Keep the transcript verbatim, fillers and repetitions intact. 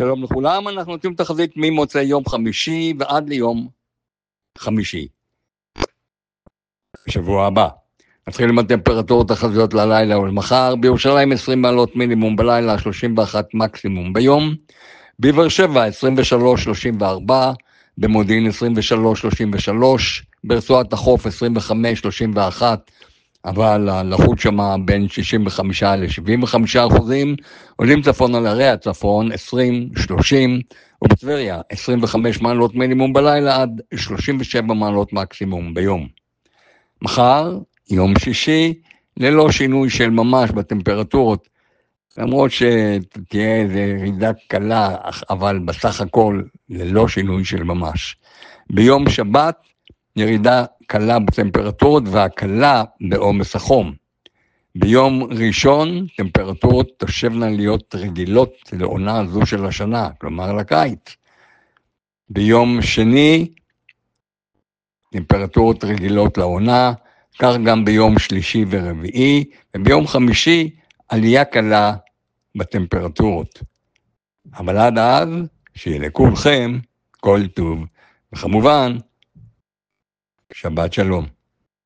שלום לכולם, אנחנו נותנים תחזית ממוצאי יום חמישי ועד ליום חמישי. בשבוע הבא. נתחיל עם הטמפרטורות החזיות ללילה ולמחר. בירושלים עשרים מעלות מינימום בלילה, שלושים ואחת מקסימום ביום. בבאר שבע עשרים ושלוש שלושים וארבע, במודיעין עשרים ושלוש שלושים ושלוש, ברצועת החוף עשרים וחמש שלושים ואחת, אבל הלחות שמה בין שישים וחמישה ל-שבעים וחמישה אחוזים, עולים צפון על ערי הצפון עשרים שלושים, ובטבריה עשרים וחמש מעלות מינימום בלילה עד שלושים ושבע מעלות מקסימום ביום. מחר, יום שישי, ללא שינוי של ממש בטמפרטורות, למרות שתהיה איזו ירידה קלה, אבל בסך הכל ללא שינוי של ממש. ביום שבת, ירידה קלה בטמפרטורות והקלה בעומס החום. ביום ראשון, טמפרטורות תשבנה להיות רגילות לעונה זו של השנה, כלומר לקיץ. ביום שני, טמפרטורות רגילות לעונה, כך גם ביום שלישי ורביעי, וביום חמישי, עלייה קלה בטמפרטורות. אבל עד אז, שיהיה לכולכם כל טוב, וכמובן, שבת שלום.